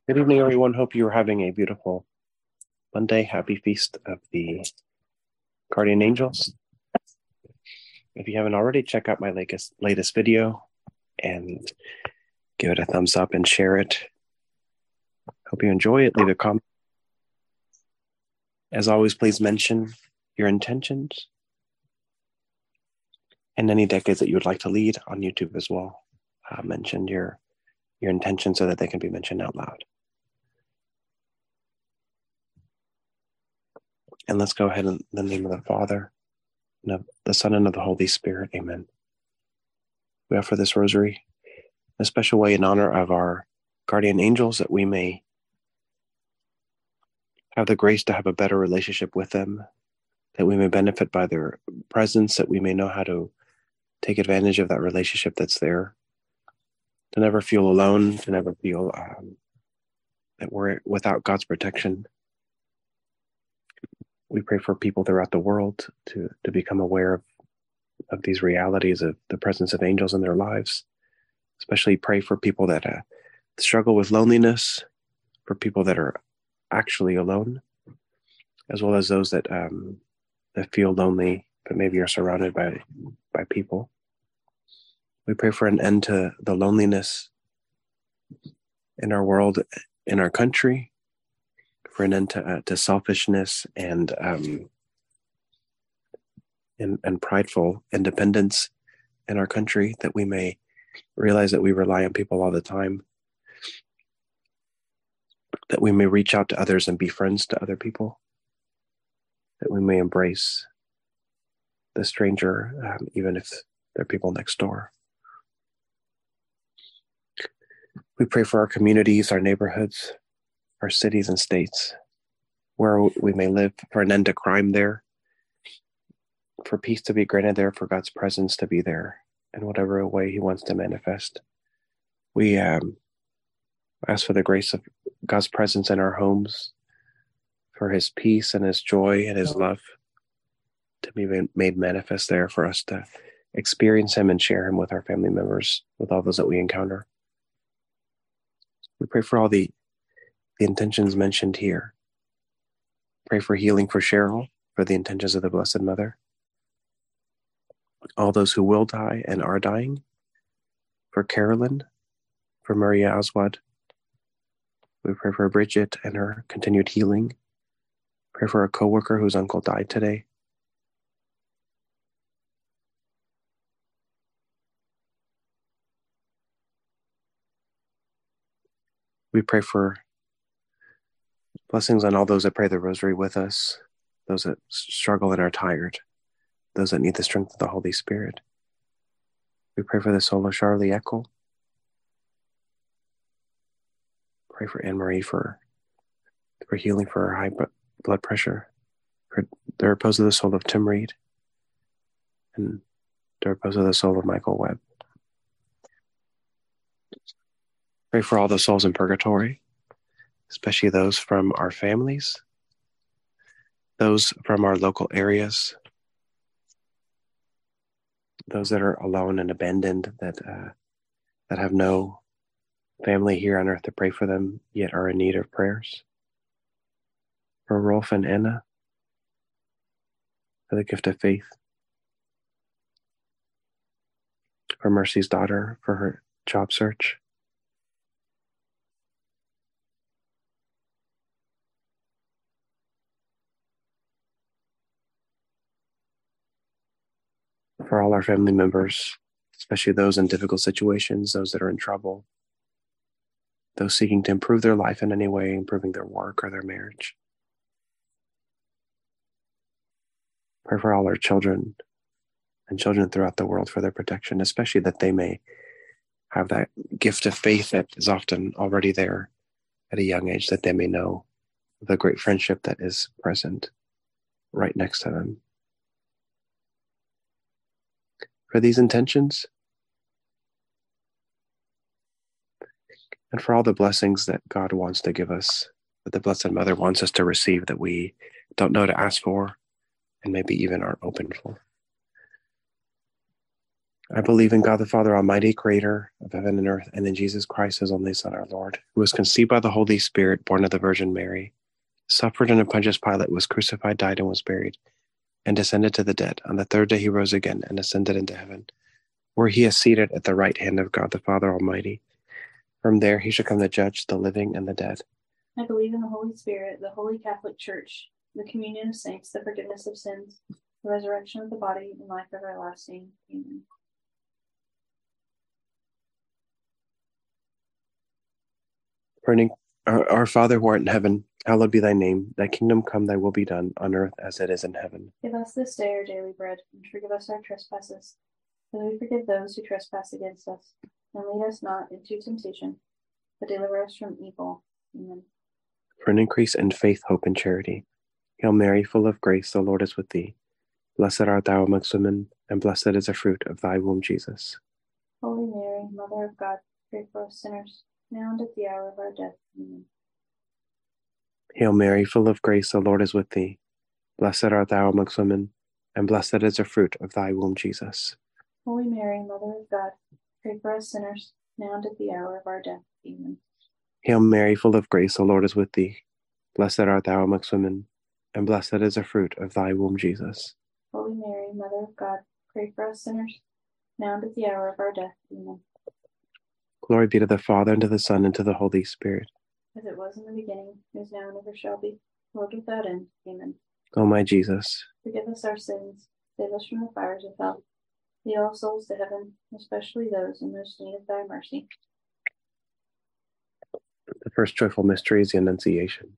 Good evening, everyone. Hope you are having a beautiful Monday. Happy Feast of the Guardian Angels. If you haven't already, check out my latest video and give it a thumbs up and share it. Hope you enjoy it. Leave a comment. As always, please mention your intentions and any decades that you would like to lead on YouTube as well. Mention your intentions so that they can be mentioned out loud. And let's go ahead in the name of the Father, and of the Son, and of the Holy Spirit. Amen. We offer this rosary in a special way in honor of our guardian angels, that we may have the grace to have a better relationship with them, that we may benefit by their presence, that we may know how to take advantage of that relationship that's there, to never feel alone, to never feel that we're without God's protection. We pray for people throughout the world to become aware of these realities of the presence of angels in their lives. Especially pray for people that struggle with loneliness, for people that are actually alone, as well as those that feel lonely but maybe are surrounded by people. We pray for an end to the loneliness in our world, in our country, for an end to selfishness and prideful independence in our country, that we may realize that we rely on people all the time, that we may reach out to others and be friends to other people, that we may embrace the stranger, even if they're people next door. We pray for our communities, our neighborhoods, our cities and states, where we may live, for an end to crime there, for peace to be granted there, for God's presence to be there in whatever way He wants to manifest. We ask for the grace of God's presence in our homes, for His peace and His joy and His love to be made manifest there, for us to experience Him and share Him with our family members, with all those that we encounter. We pray for all the intentions mentioned here. Pray for healing for Cheryl, for the intentions of the Blessed Mother, all those who will die and are dying, for Carolyn, for Maria Oswald. We pray for Bridget and her continued healing. Pray for a coworker whose uncle died today. We pray for blessings on all those that pray the rosary with us, those that struggle and are tired, those that need the strength of the Holy Spirit. We pray for the soul of Charlie Eckel. Pray for Anne-Marie for healing for her high blood pressure, for the repose of the soul of Tim Reed, and the repose of the soul of Michael Webb. Pray for all the souls in purgatory, especially those from our families, those from our local areas, those that are alone and abandoned, that have no family here on earth to pray for them, yet are in need of prayers. For Rolf and Anna, for the gift of faith. For Mercy's daughter, for her job search. For all our family members, especially those in difficult situations, those that are in trouble, those seeking to improve their life in any way, improving their work or their marriage. Pray for all our children and children throughout the world, for their protection, especially that they may have that gift of faith that is often already there at a young age, that they may know the great friendship that is present right next to them. For these intentions, and for all the blessings that God wants to give us, that the Blessed Mother wants us to receive, that we don't know to ask for, and maybe even aren't open for. I believe in God the Father Almighty, creator of heaven and earth, and in Jesus Christ, his only Son, our Lord, who was conceived by the Holy Spirit, born of the Virgin Mary, suffered under Pontius Pilate, was crucified, died, and was buried, and descended to the dead. On the third day he rose again and ascended into heaven, where he is seated at the right hand of God the Father Almighty. From there he shall come to judge the living and the dead. I believe in the Holy Spirit, the Holy Catholic Church, the communion of saints, the forgiveness of sins, the resurrection of the body, and life everlasting. Amen. Our Father who art in heaven, hallowed be thy name. Thy kingdom come, thy will be done, on earth as it is in heaven. Give us this day our daily bread, and forgive us our trespasses, as we forgive those who trespass against us. And lead us not into temptation, but deliver us from evil. Amen. For an increase in faith, hope, and charity. Hail Mary, full of grace, the Lord is with thee. Blessed art thou amongst women, and blessed is the fruit of thy womb, Jesus. Holy Mary, Mother of God, pray for us sinners, now and at the hour of our death. Amen. Hail Mary, full of grace, the Lord is with thee. Blessed art thou amongst women, and blessed is the fruit of thy womb, Jesus. Holy Mary, Mother of God, pray for us sinners, now and at the hour of our death. Amen. Hail Mary, full of grace, the Lord is with thee. Blessed art thou amongst women, and blessed is the fruit of thy womb, Jesus. Holy Mary, Mother of God, pray for us sinners, now and at the hour of our death. Amen. Glory be to the Father, and to the Son, and to the Holy Spirit. As it was in the beginning, is now, and ever shall be, world without end. Amen. O my Jesus, forgive us our sins, save us from the fires of hell, lead all souls to heaven, especially those in most need of thy mercy. the first joyful mystery is the Annunciation.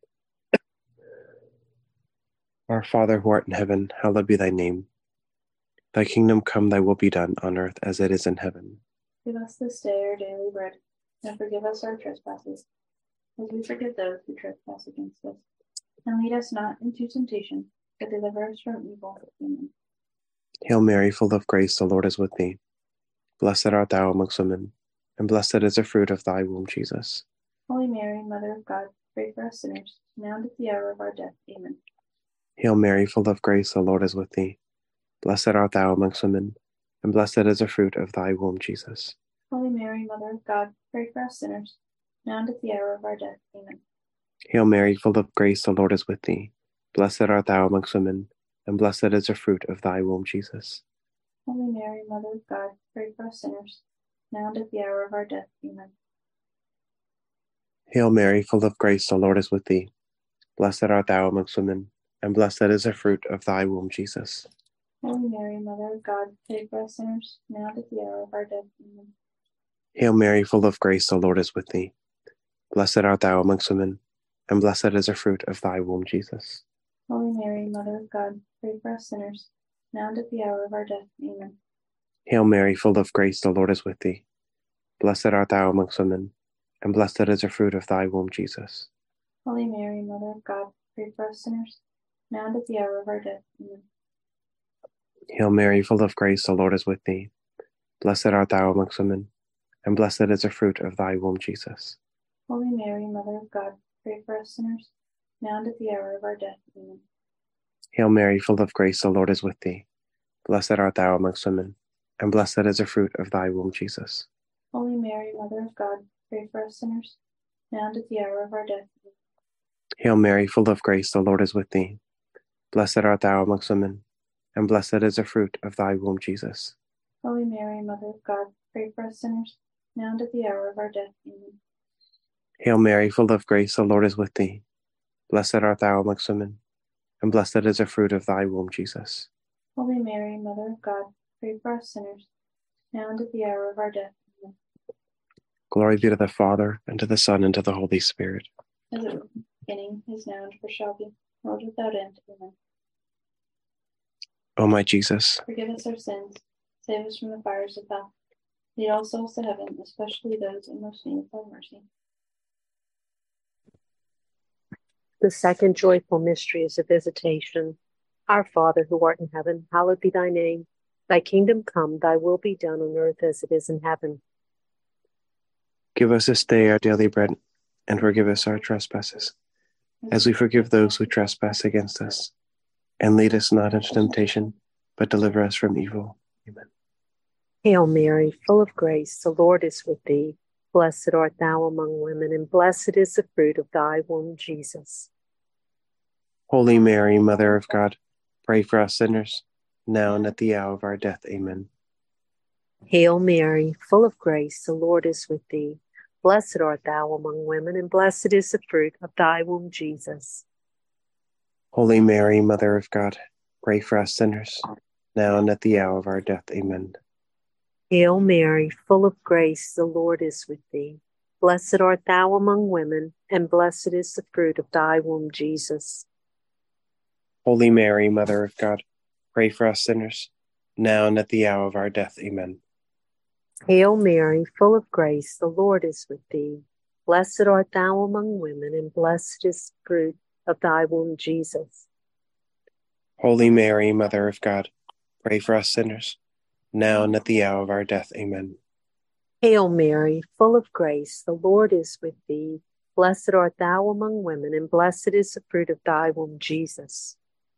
Our Father who art in heaven, hallowed be thy name. Thy kingdom come, thy will be done, on earth as it is in heaven. Give us this day our daily bread, and forgive us our trespasses, as we forgive those who trespass against us. And lead us not into temptation, but deliver us from evil. Amen. Hail Mary, full of grace, the Lord is with thee. Blessed art thou amongst women, and blessed is the fruit of thy womb, Jesus. Holy Mary, Mother of God, pray for us sinners, now and at the hour of our death. Amen. Hail Mary, full of grace, the Lord is with thee. Blessed art thou amongst women, and blessed is the fruit of thy womb, Jesus. Holy Mary, Mother of God, pray for us sinners, now and at the hour of our death. Amen. Hail Mary, full of grace, the Lord is with thee. Blessed art thou amongst women, and blessed is the fruit of thy womb, Jesus. Holy Mary, Mother of God, pray for us sinners, now and at the hour of our death. Amen. Hail Mary, full of grace, the Lord is with thee. Blessed art thou amongst women, and blessed is the fruit of thy womb, Jesus. Holy Mary, Mother of God, pray for us sinners, now and at the hour of our death. Amen. Hail Mary, full of grace, the Lord is with thee. Blessed art thou amongst women, and blessed is the fruit of thy womb, Jesus. Holy Mary, Mother of God, pray for us sinners, now and at the hour of our death. Amen. Hail Mary, full of grace, the Lord is with thee. Blessed art thou amongst women, and blessed is the fruit of thy womb, Jesus. Holy Mary, Mother of God, pray for us sinners, now and at the hour of our death. Amen. Hail Mary, full of grace, the Lord is with thee. Blessed art thou amongst women, and blessed is the fruit of thy womb, Jesus. Holy Mary, Mother of God, pray for us sinners, now and at the hour of our death. Amen. Hail Mary, full of grace, the Lord is with thee. Blessed art thou amongst women, and blessed is the fruit of thy womb, Jesus. Holy Mary, Mother of God, pray for us sinners, now and at the hour of our death. Amen. Hail Mary, full of grace, the Lord is with thee. Blessed art thou amongst women, and blessed is the fruit of thy womb, Jesus. Holy Mary, Mother of God, pray for us sinners, now and at the hour of our death. Amen. Hail Mary, full of grace, the Lord is with thee. Blessed art thou amongst women, and blessed is the fruit of thy womb, Jesus. Holy Mary, Mother of God, pray for us sinners, now and at the hour of our death. Amen. Glory be to the Father, and to the Son, and to the Holy Spirit. As it was in the beginning, is now, and ever shall be, world without end. Amen. O my Jesus, forgive us our sins, save us from the fires of hell, lead all souls to heaven, especially those in most need of thy mercy. The second joyful mystery is the Visitation. Our Father, who art in heaven, hallowed be thy name. Thy kingdom come, thy will be done on earth as it is in heaven. give us this day our daily bread, and forgive us our trespasses, as we forgive those who trespass against us. And lead us not into temptation, but deliver us from evil. Amen. Hail Mary, full of grace, the Lord is with thee. Blessed art thou among women, and blessed is the fruit of thy womb, Jesus. Holy Mary, Mother of God, pray for us sinners, now and at the hour of our death. Amen. Hail Mary, full of grace, the Lord is with thee. Blessed art thou among women, and blessed is the fruit of thy womb, Jesus. Holy Mary, Mother of God, pray for us sinners, now and at the hour of our death. Amen. Hail Mary, full of grace, the Lord is with thee. Blessed art thou among women, and blessed is the fruit of thy womb, Jesus. Holy Mary, Mother of God, pray for us sinners, now and at the hour of our death. Amen. Hail Mary, full of grace, the Lord is with thee. Blessed art thou among women, and blessed is the fruit of thy womb, Jesus. Holy Mary, Mother of God, pray for us sinners, now and at the hour of our death. Amen. Hail Mary, full of grace, the Lord is with thee. Blessed art thou among women, and blessed is the fruit of thy womb, Jesus.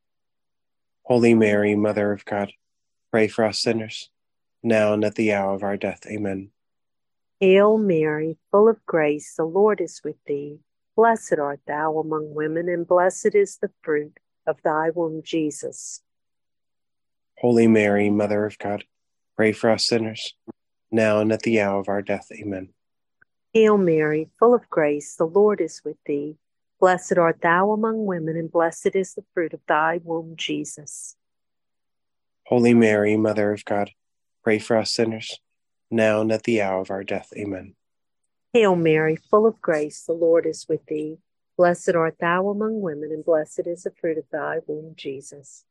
Holy Mary, Mother of God, pray for us sinners, now and at the hour of our death. Amen. Hail Mary, full of grace, the Lord is with thee. Blessed art thou among women, and blessed is the fruit of thy womb, Jesus. Holy Mary, Mother of God, pray for us sinners, now and at the hour of our death. Amen. Hail Mary, full of grace, the Lord is with thee. Blessed art thou among women, and blessed is the fruit of thy womb, Jesus. Holy Mary, Mother of God, pray for us sinners, now and at the hour of our death. Amen. Hail Mary, full of grace, the Lord is with thee. Blessed art thou among women, and blessed is the fruit of thy womb, Jesus.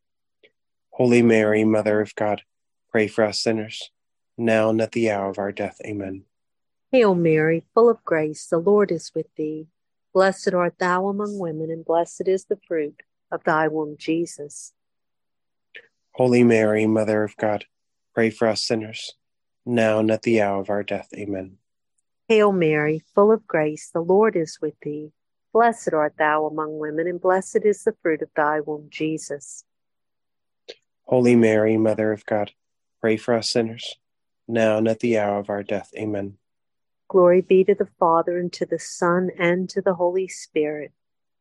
Holy Mary, Mother of God, pray for us sinners, now and at the hour of our death. Amen. Hail Mary, full of grace, the Lord is with thee. Blessed art thou among women, and blessed is the fruit of thy womb, Jesus. Holy Mary, Mother of God, pray for us sinners, now and at the hour of our death. Amen. Hail Mary, full of grace, the Lord is with thee. Blessed art thou among women, and blessed is the fruit of thy womb, Jesus. Holy Mary, Mother of God, pray for us sinners, now and at the hour of our death. Amen. Glory be to the Father, and to the Son, and to the Holy Spirit.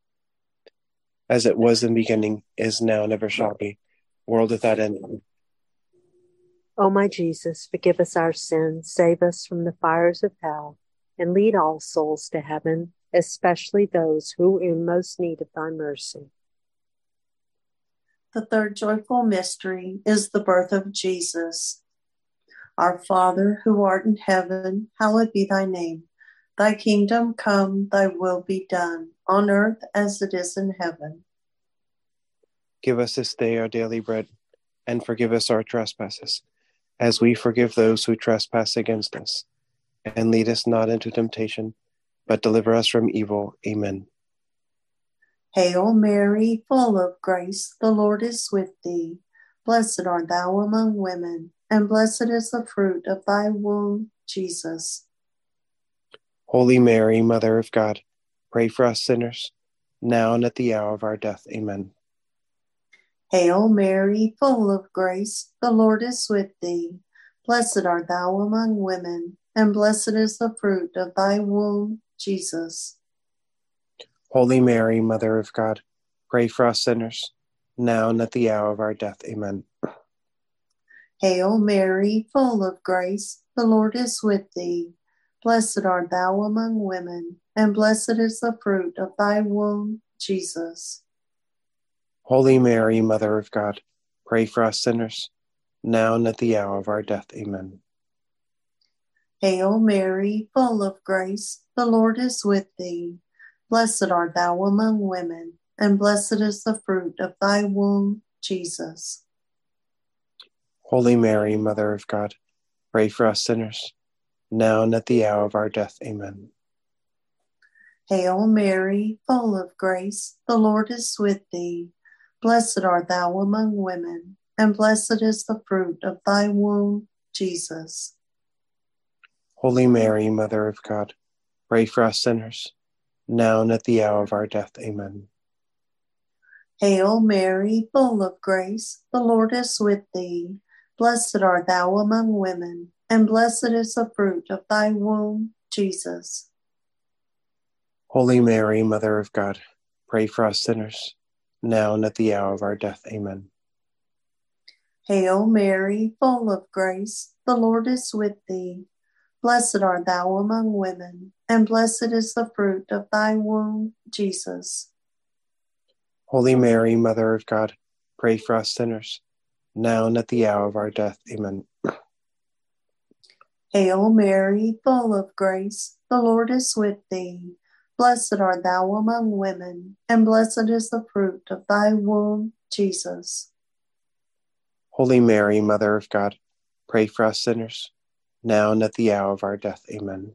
As it was in the beginning, is now, and ever shall be, world without end. O my Jesus, forgive us our sins, save us from the fires of hell, and lead all souls to heaven, especially those who are in most need of thy mercy. The third joyful mystery is the birth of Jesus. Our Father, who art in heaven, hallowed be thy name. Thy kingdom come, thy will be done, on earth as it is in heaven. Give us this day our daily bread, and forgive us our trespasses, as we forgive those who trespass against us. And lead us not into temptation, but deliver us from evil. Amen. Hail Mary, full of grace, the Lord is with thee. Blessed art thou among women, and blessed is the fruit of thy womb, Jesus. Holy Mary, Mother of God, pray for us sinners, now and at the hour of our death. Amen. Hail Mary, full of grace, the Lord is with thee. Blessed art thou among women, and blessed is the fruit of thy womb, Jesus. Holy Mary, Mother of God, pray for us sinners, now and at the hour of our death. Amen. Hail Mary, full of grace, the Lord is with thee. Blessed art thou among women, and blessed is the fruit of thy womb, Jesus. Holy Mary, Mother of God, pray for us sinners, now and at the hour of our death. Amen. Hail Mary, full of grace, the Lord is with thee. Blessed art thou among women, and blessed is the fruit of thy womb, Jesus. Holy Mary, Mother of God, pray for us sinners, now and at the hour of our death. Amen. Hail Mary, full of grace, the Lord is with thee. Blessed art thou among women, and blessed is the fruit of thy womb, Jesus. Holy Mary, Mother of God, pray for us sinners, now and at the hour of our death. Amen. Hail Mary, full of grace, the Lord is with thee. Blessed art thou among women, and blessed is the fruit of thy womb, Jesus. Holy Mary, Mother of God, pray for us sinners, now and at the hour of our death. Amen. Hail Mary, full of grace, the Lord is with thee. Blessed art thou among women, and blessed is the fruit of thy womb, Jesus. Holy Mary, Mother of God, pray for us sinners, now and at the hour of our death. Amen. Hail Mary, full of grace, the Lord is with thee. Blessed art thou among women, and blessed is the fruit of thy womb, Jesus. Holy Mary, Mother of God, pray for us sinners, now and at the hour of our death. Amen.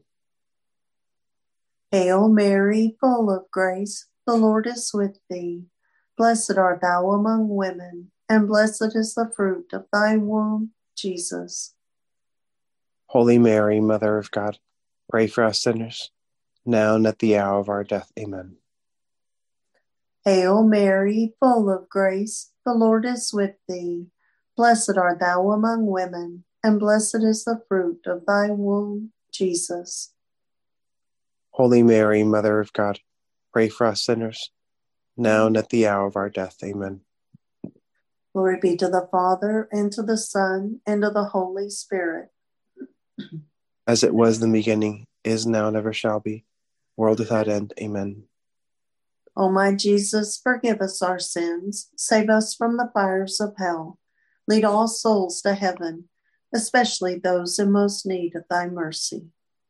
Hail Mary, full of grace, the Lord is with thee. Blessed art thou among women, and blessed is the fruit of thy womb, Jesus. Holy Mary, Mother of God, pray for us sinners, now and at the hour of our death. Amen. Hail Mary, full of grace, the Lord is with thee. Blessed art thou among women, and blessed is the fruit of thy womb, Jesus. Holy Mary, Mother of God, pray for us sinners, now and at the hour of our death. Amen. Glory be to the Father, and to the Son, and to the Holy Spirit. As it was in the beginning, is now, and ever shall be, world without end. Amen. O my Jesus, forgive us our sins, save us from the fires of hell. Lead all souls to heaven, especially those in most need of thy mercy.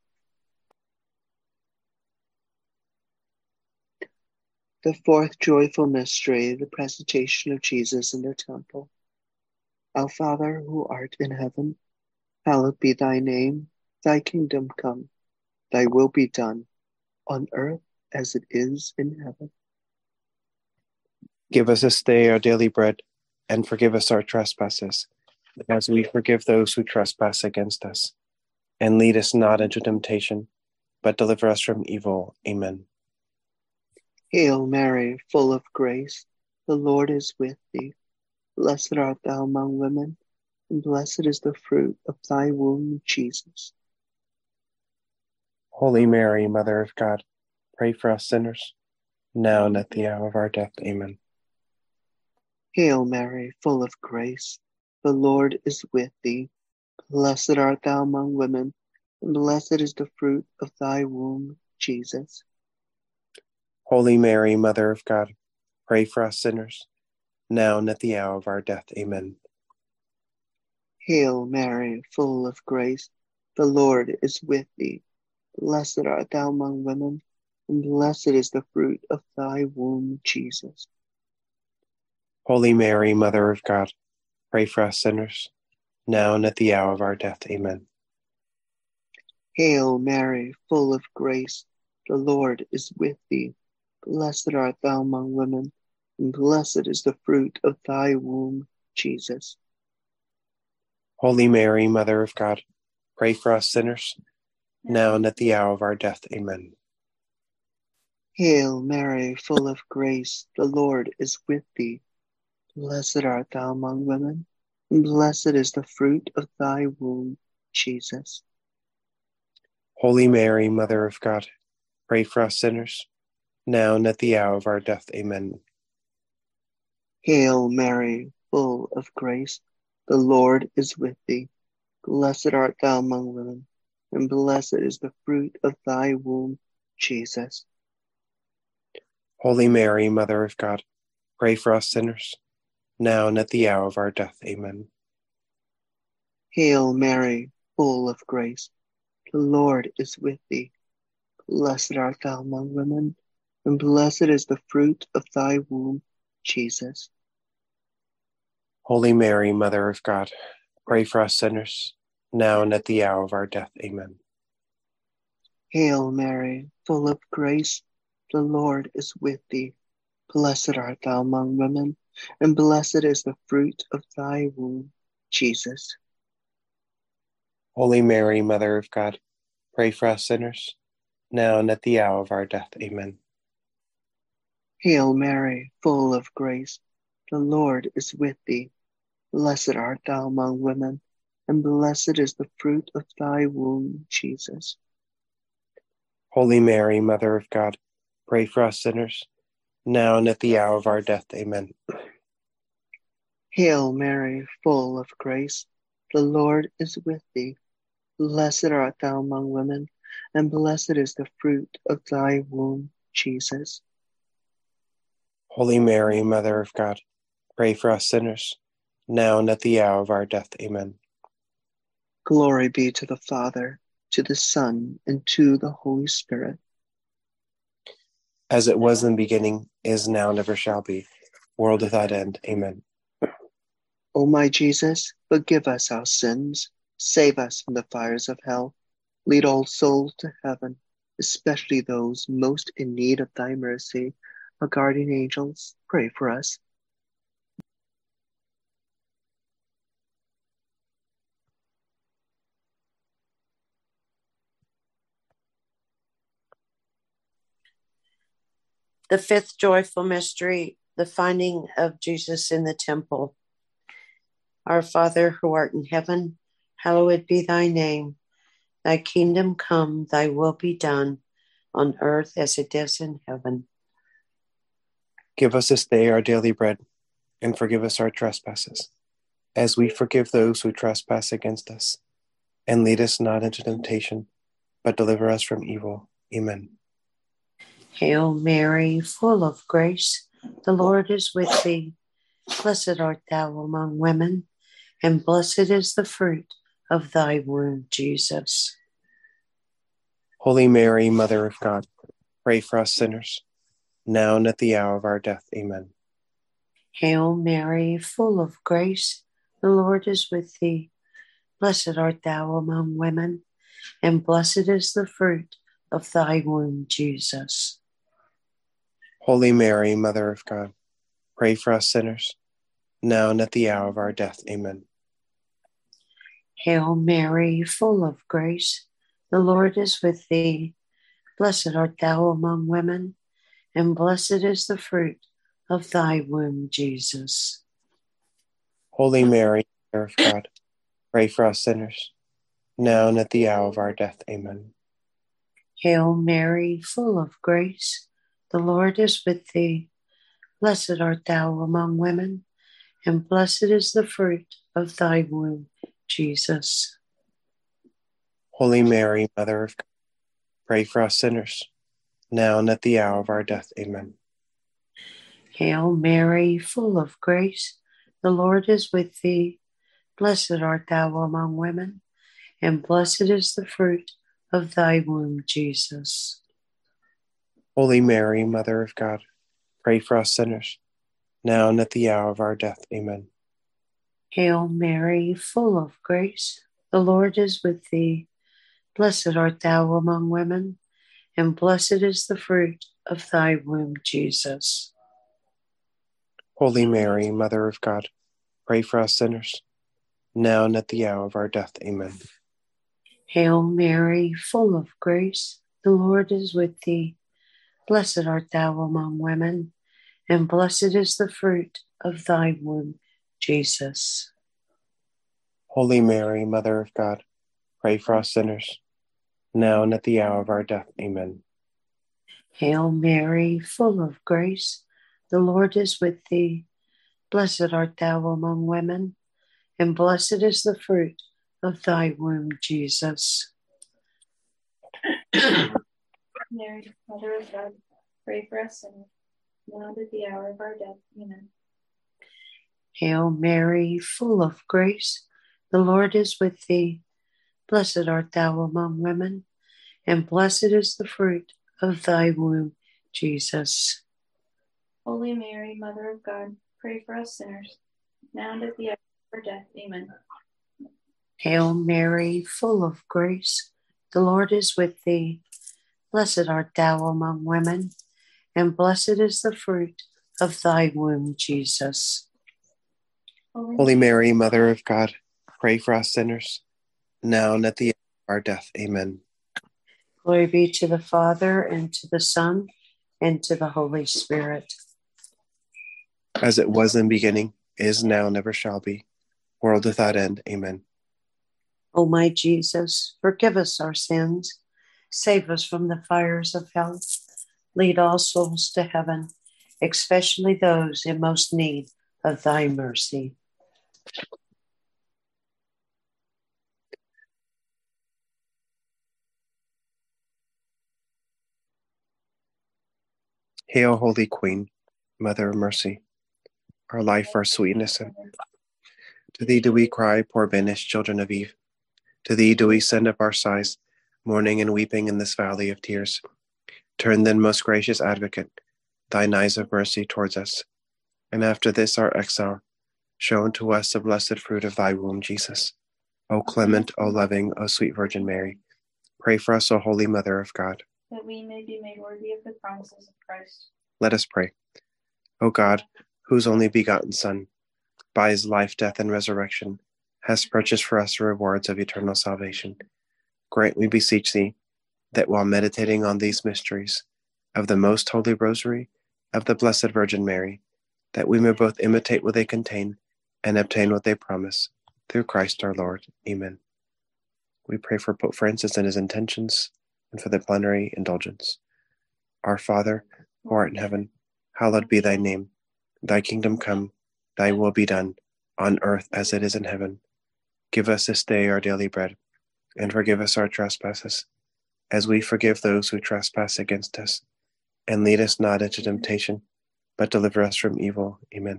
The fourth joyful mystery, the presentation of Jesus in the temple. Our Father, who art in heaven, hallowed be thy name. Thy kingdom come, thy will be done, on earth as it is in heaven. Give us this day our daily bread, and forgive us our trespasses, as we forgive those who trespass against us. And lead us not into temptation, but deliver us from evil. Amen. Hail Mary, full of grace, the Lord is with thee. Blessed art thou among women, and blessed is the fruit of thy womb, Jesus. Holy Mary, Mother of God, pray for us sinners, now and at the hour of our death. Amen. Hail Mary, full of grace, the Lord is with thee. Blessed art thou among women, and blessed is the fruit of thy womb, Jesus. Holy Mary, Mother of God, pray for us sinners, now and at the hour of our death. Amen. Hail Mary, full of grace, the Lord is with thee. Blessed art thou among women, and blessed is the fruit of thy womb, Jesus. Holy Mary, Mother of God, pray for us sinners, now and at the hour of our death. Amen. Hail Mary, full of grace, the Lord is with thee. Blessed art thou among women, and blessed is the fruit of thy womb, Jesus. Holy Mary, Mother of God, pray for us sinners, now and at the hour of our death. Amen. Hail Mary, full of grace, the Lord is with thee. Blessed art thou among women, and blessed is the fruit of thy womb, Jesus. Holy Mary, Mother of God, pray for us sinners, now and at the hour of our death. Amen. Hail Mary, full of grace, the Lord is with thee. Blessed art thou among women, and blessed is the fruit of thy womb, Jesus. Holy Mary, Mother of God, pray for us sinners, now and at the hour of our death. Amen. Hail Mary, full of grace, the Lord is with thee. Blessed art thou among women, and blessed is the fruit of thy womb, Jesus. Holy Mary, Mother of God, pray for us sinners, now and at the hour of our death. Amen. Hail Mary, full of grace, the Lord is with thee. Blessed art thou among women, and blessed is the fruit of thy womb, Jesus. Holy Mary, Mother of God, pray for us sinners, now and at the hour of our death. Amen. Hail Mary, full of grace, the Lord is with thee. Blessed art thou among women, and blessed is the fruit of thy womb, Jesus. Holy Mary, Mother of God, pray for us sinners, now and at the hour of our death. Amen. Hail Mary, full of grace, the Lord is with thee. Blessed art thou among women, and blessed is the fruit of thy womb, Jesus. Holy Mary, Mother of God, pray for us sinners, now and at the hour of our death. Amen. Glory be to the Father, to the Son, and to the Holy Spirit. As it was in the beginning, is now, and ever shall be, world without end. Amen. O my Jesus, forgive us our sins, save us from the fires of hell, lead all souls to heaven, especially those most in need of thy mercy. Our guardian angels, pray for us. The fifth joyful mystery, the finding of Jesus in the temple. Our Father who art in heaven, hallowed be thy name. Thy kingdom come, thy will be done, on earth as it is in heaven. Give us this day our daily bread, and forgive us our trespasses, as we forgive those who trespass against us. And lead us not into temptation, but deliver us from evil. Amen. Hail Mary, full of grace, the Lord is with thee. Blessed art thou among women, and blessed is the fruit of thy womb, Jesus. Holy Mary, Mother of God, pray for us sinners, now and at the hour of our death. Amen. Hail Mary, full of grace, the Lord is with thee. Blessed art thou among women, and blessed is the fruit of thy womb, Jesus. Holy Mary, Mother of God, pray for us sinners, now and at the hour of our death. Amen. Hail Mary, full of grace, the Lord is with thee. Blessed art thou among women, and blessed is the fruit of thy womb, Jesus. Holy Mary, Mother of God, pray for us sinners, now and at the hour of our death. Amen. Hail Mary, full of grace, the Lord is with thee. Blessed art thou among women, and blessed is the fruit of thy womb, Jesus. Holy Mary, Mother of God, pray for us sinners, now and at the hour of our death. Amen. Hail Mary, full of grace, the Lord is with thee. Blessed art thou among women, and blessed is the fruit of thy womb, Jesus. Holy Mary, Mother of God, pray for us sinners, now and at the hour of our death. Amen. Hail Mary, full of grace, the Lord is with thee. Blessed art thou among women, and blessed is the fruit of thy womb, Jesus. Holy Mary, Mother of God, pray for us sinners, now and at the hour of our death. Amen. Hail Mary, full of grace, the Lord is with thee. Blessed art thou among women, and blessed is the fruit of thy womb, Jesus. Holy Mary, Mother of God, pray for us sinners, now and at the hour of our death. Amen. Hail Mary, full of grace, the Lord is with thee. Blessed art thou among women, and blessed is the fruit of thy womb, Jesus. Mary, Mother of God, pray for us sinners, now and at the hour of our death. Amen. Hail Mary, full of grace, the Lord is with thee. Blessed art thou among women, and blessed is the fruit of thy womb, Jesus. Holy Mary, Mother of God, pray for us sinners, now and at the hour of our death. Amen. Hail Mary, full of grace, the Lord is with thee. Blessed art thou among women, and blessed is the fruit of thy womb, Jesus. Holy Mary, Mother of God, pray for us sinners, now and at the hour of our death. Amen. Glory be to the Father, and to the Son, and to the Holy Spirit. As it was in the beginning, is now, and ever shall be, world without end. Amen. O my Jesus, forgive us our sins, save us from the fires of hell, lead all souls to heaven, especially those in most need of thy mercy. Hail, Holy Queen, Mother of Mercy, our life, our sweetness. To thee do we cry, poor banished children of Eve. To thee do we send up our sighs, mourning and weeping in this valley of tears. Turn then, most gracious Advocate, thine eyes of mercy towards us, and after this our exile, show unto us the blessed fruit of thy womb, Jesus. O clement, O loving, O sweet Virgin Mary, pray for us, O Holy Mother of God, that we may be made worthy of the promises of Christ. Let us pray. O God, whose only begotten Son, by his life, death, and resurrection, has purchased for us the rewards of eternal salvation, grant, we beseech thee, that while meditating on these mysteries of the most holy rosary of the Blessed Virgin Mary, that we may both imitate what they contain and obtain what they promise, through Christ our Lord. Amen. We pray for Pope Francis and his intentions, and for the plenary indulgence. Our Father, who art in heaven, hallowed be thy name. Thy kingdom come, thy will be done, on earth as it is in heaven. Give us this day our daily bread, and forgive us our trespasses, as we forgive those who trespass against us. And lead us not into temptation, but deliver us from evil. Amen.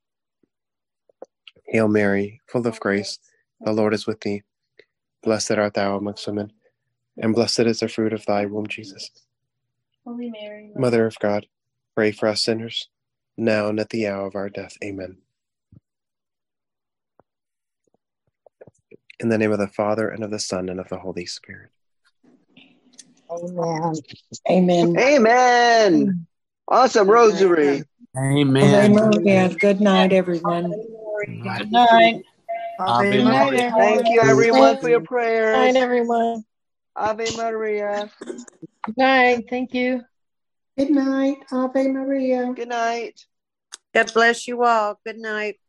Hail Mary, full of grace, the Lord is with thee. Blessed art thou amongst women, and blessed is the fruit of thy womb, Jesus. Holy Mary, Mother of God, pray for us sinners, now and at the hour of our death. Amen. In the name of the Father, and of the Son, and of the Holy Spirit. Amen. Amen. Amen. Awesome rosary. Amen. Yeah, good night, everyone. Good night. Ave Good night, Maria. Thank you, everyone, for your prayers. Good night, everyone. Ave Maria. Good night. Thank you. Good night. Ave Maria. Good night. God bless you all. Good night.